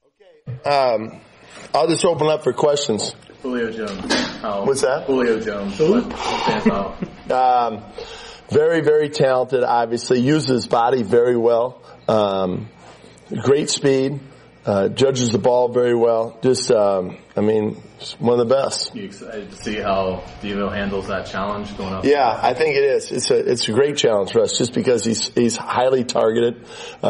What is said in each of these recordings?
I'll just open up for questions. Julio Jones. What's that? Julio Jones. What stands out? Very, very talented, obviously. Uses his body very well. Great speed. Judges the ball very well. Just, one of the best. You excited to see how Devo handles that challenge going up? Yeah, I think it is. It's a great challenge for us just because he's highly targeted.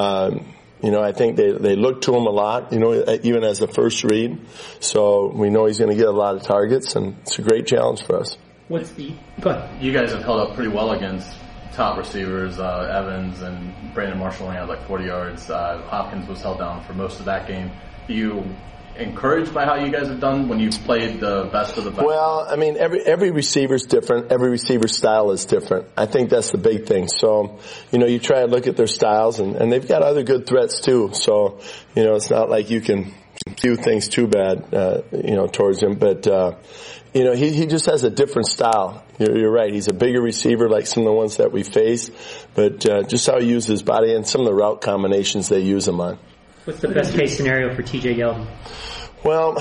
I think they look to him a lot, even as a first read. So we know he's going to get a lot of targets, and it's a great challenge for us. Go ahead. You guys have held up pretty well against top receivers. Evans and Brandon Marshall only had like 40 yards. Hopkins was held down for most of that game. Are you encouraged by how you guys have done when you've played the best of the best? Well, every receiver's different. Every receiver's style is different. I think that's the big thing. So, you try to look at their styles, and they've got other good threats too. So, it's not like you can do things too bad, towards him. But, he just has a different style. You're right. He's a bigger receiver like some of the ones that we face. But, just how he uses his body and some of the route combinations they use him on. What's the best case scenario for TJ Yeldon? Well,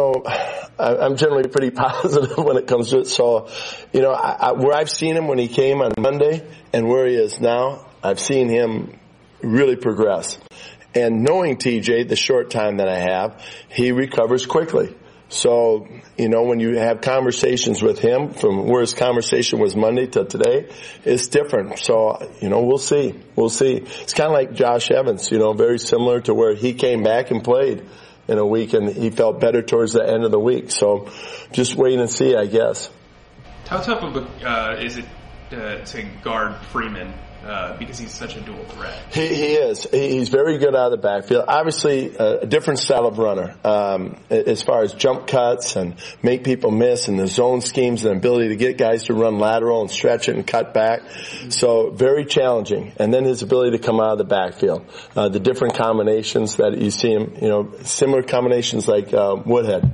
I'm generally pretty positive when it comes to it. So, where I've seen him when he came on Monday and where he is now, I've seen him really progress. And knowing TJ, the short time that I have, he recovers quickly. So, when you have conversations with him from where his conversation was Monday to today, it's different. So, we'll see. We'll see. It's kind of like Josh Evans, very similar to where he came back and played in a week and he felt better towards the end of the week. So, just wait and see, I guess. How tough of is it to guard Freeman? Because he's such a dual threat. He is. He's very good out of the backfield. Obviously, a different style of runner. As far as jump cuts and make people miss and the zone schemes and ability to get guys to run lateral and stretch it and cut back. So, very challenging. And then his ability to come out of the backfield. The different combinations that you see him, similar combinations like Woodhead.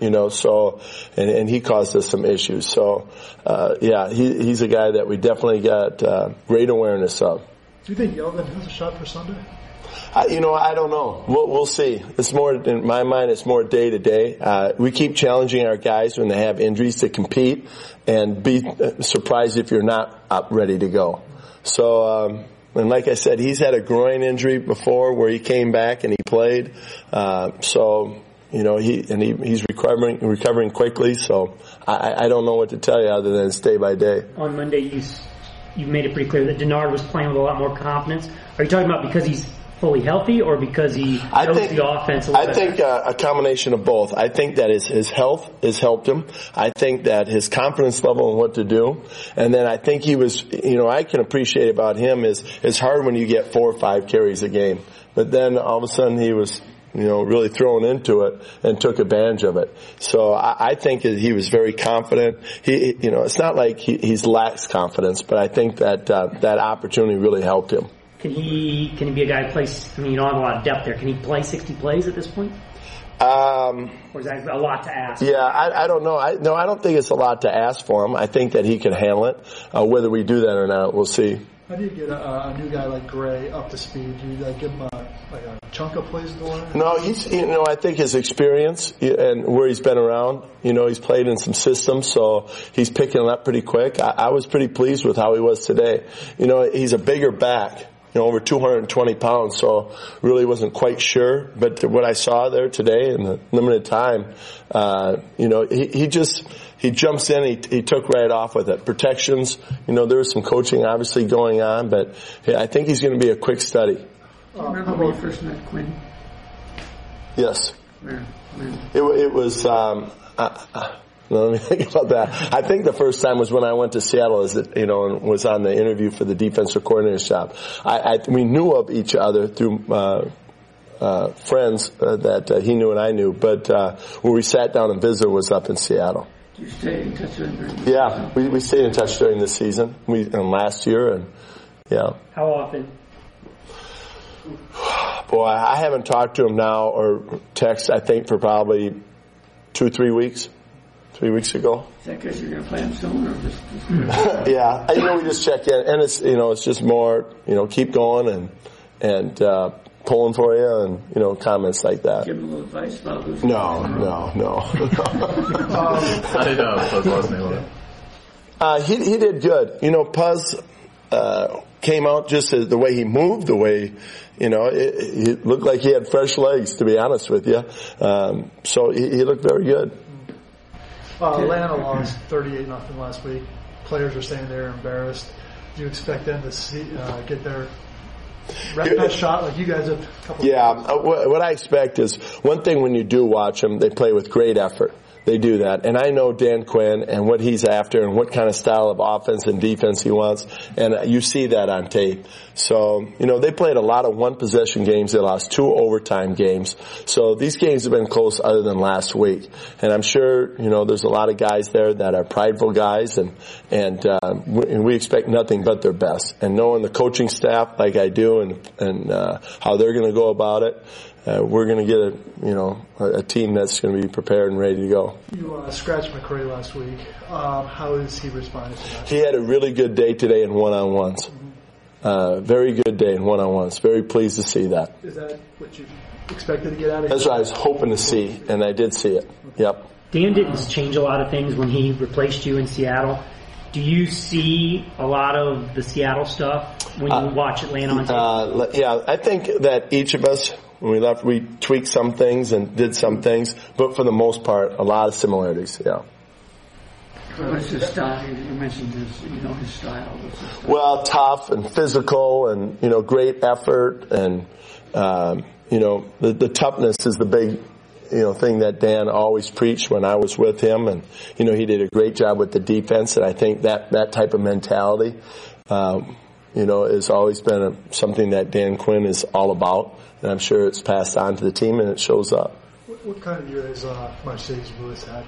And he caused us some issues. So, he's a guy that we definitely got great awareness of. Do you think Yeldon has a shot for Sunday? I don't know. We'll see. It's more, in my mind, it's more day to day. We keep challenging our guys when they have injuries to compete and be surprised if you're not up ready to go. So, and like I said, he's had a groin injury before where he came back and he played. He's recovering quickly, so I don't know what to tell you other than it's day by day. On Monday, you made it pretty clear that Denard was playing with a lot more confidence. Are you talking about because he's fully healthy or because he knows the offense a little bit? I think a combination of both. I think that his health has helped him. I think that his confidence level and what to do. And then I think he was, I can appreciate about him is it's hard when you get 4 or 5 carries a game. But then all of a sudden he was really thrown into it and took advantage of it. So I think he was very confident. It's not like he's lacks confidence, but I think that opportunity really helped him. Can he be a guy who plays? You don't have a lot of depth there. Can he play 60 plays at this point? Or is that a lot to ask? Yeah, I don't know. I don't think it's a lot to ask for him. I think that he can handle it. Whether we do that or not, we'll see. How do you get a new guy like Gray up to speed? Do you give him a chunk of plays going? No, I think his experience and where he's been around, he's played in some systems, so he's picking it up pretty quick. I was pretty pleased with how he was today. He's a bigger back, over 220 pounds, so really wasn't quite sure. But what I saw there today in the limited time, he jumps in, he took right off with it. Protections, there was some coaching obviously going on, but I think he's going to be a quick study. Remember when you first met Quinn? Yes. Where? It was, let me think about that. I think the first time was when I went to Seattle, and was on the interview for the defensive coordinator's job. We knew of each other through, friends that he knew and I knew, but where we sat down and visited was up in Seattle. Do you stay in touch during the season? Yeah, we stayed in touch during the season. And last year, and yeah. How often? Boy, I haven't talked to him now or text, I think, for probably 2-3 weeks. 3 weeks ago. Is that because you're going to play him soon, or just? Yeah, we just check in, and it's it's just more keep going and pulling for you, and comments like that. Give him a little advice about losing. No. How did Puzz name He did good. Puzz came out just the way he moved, the way, it looked like he had fresh legs, to be honest with you. So he looked very good. Atlanta lost 38-0 last week. Players are saying they're embarrassed. Do you expect them to get their best shot like you guys have a couple of what I expect is, one thing when you do watch them, they play with great effort. They do that. And I know Dan Quinn and what he's after and what kind of style of offense and defense he wants. And you see that on tape. So, they played a lot of one-possession games. They lost 2 overtime games. So these games have been close other than last week. And I'm sure, there's a lot of guys there that are prideful guys. And we expect nothing but their best. And knowing the coaching staff like I do and how they're going to go about it, we're going to get a team that's going to be prepared and ready to go. You scratched McCray last week. How is he responding to that? He had a really good day today in one-on-ones. Very good day in one-on-ones. Very pleased to see that. Is that what you expected to get out of it? That's what I was hoping to see, and I did see it. Yep. Dan didn't change a lot of things when he replaced you in Seattle. Do you see a lot of the Seattle stuff when you watch Atlanta on tape? Yeah, I think that each of us, when we left, we tweaked some things and did some things, but for the most part, a lot of similarities, yeah. What's his style? You mentioned his style. Well, tough and physical and, great effort and, the toughness is the big, thing that Dan always preached when I was with him. And, he did a great job with the defense. And I think that type of mentality, has always been something that Dan Quinn is all about. And I'm sure it's passed on to the team and it shows up. What kind of year has Marcedes Lewis had?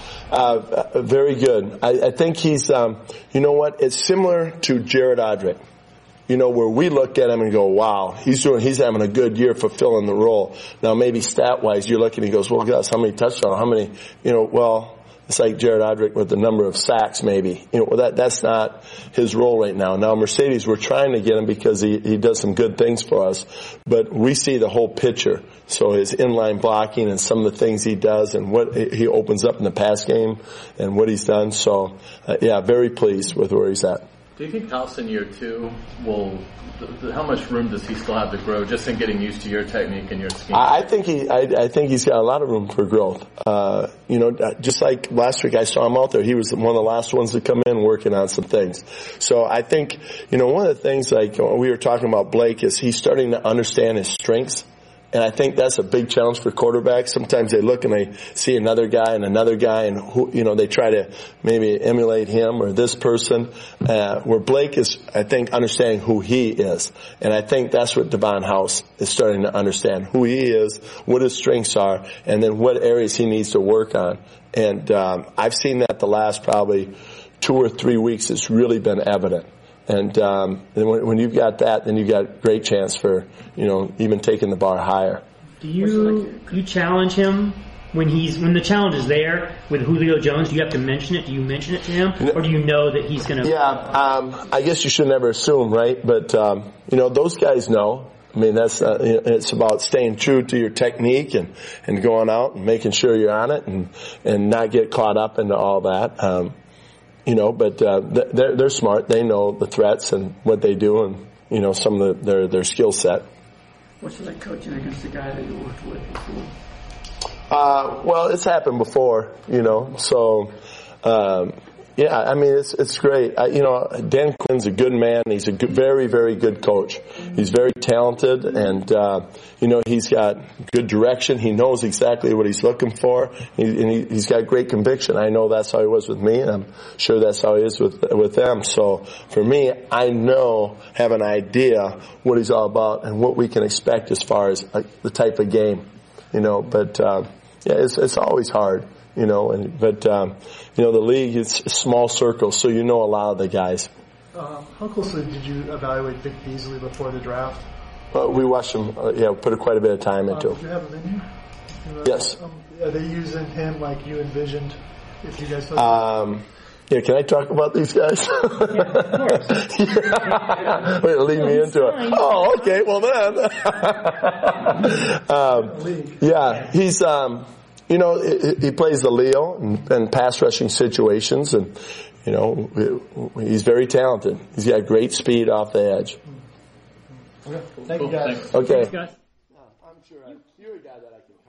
Very good. I think he's, it's similar to Jared Odrick. Where we look at him and go, wow, he's having a good year fulfilling the role. Now maybe stat-wise, you're looking and he goes, well, Gus, how many touchdowns? How many, it's like Jared Odrick with the number of sacks maybe. That's not his role right now. Now Marcedes, we're trying to get him because he does some good things for us, but we see the whole picture. So his inline blocking and some of the things he does and what he opens up in the pass game and what he's done. So, very pleased with where he's at. Do you think House in year 2 how much room does he still have to grow just in getting used to your technique and your scheme? I think he's got a lot of room for growth. Just like last week I saw him out there, he was one of the last ones to come in working on some things. So I think, one of the things like we were talking about Blake is he's starting to understand his strengths. And I think that's a big challenge for quarterbacks. Sometimes they look and they see another guy and they try to maybe emulate him or this person. Where Blake is, I think, understanding who he is. And I think that's what Devon House is starting to understand. Who he is, what his strengths are, and then what areas he needs to work on. And I've seen that the last probably 2 or 3 weeks. It's really been evident. And when you've got that, then you've got great chance for, even taking the bar higher. Do you challenge him when the challenge is there with Julio Jones? Do you have to mention it? Do you mention it to him? Or do you know that he's going to... Yeah, I guess you should never assume, right? But, those guys know. I mean, that's, it's about staying true to your technique and going out and making sure you're on it and not get caught up into all that. But they're smart. They know the threats and what they do and, some of their skill set. What's it like coaching against the guy that you worked with before? Well, it's happened before, so, it's great. Dan Quinn's a good man. He's a very, very good coach. He's very talented and, he's got good direction. He knows exactly what he's looking for. He's got great conviction. I know that's how he was with me and I'm sure that's how he is with them. So for me, I have an idea what he's all about and what we can expect as far as the type of game, it's always hard. The league is small circles, so a lot of the guys. How closely did you evaluate Vic Beasley before the draft? We watched him, put quite a bit of time into him. Did you have him in here? Yes. Are they using him like you envisioned if you guys Yeah, can I talk about these guys? Yeah, of course. Wait, lead me into it. Oh, okay. Well then, yeah, he's he plays the Leo and pass rushing situations, and he's very talented. He's got great speed off the edge. Okay. Thank you, guys. Okay. Thanks, guys. I'm sure you're a guy that I can.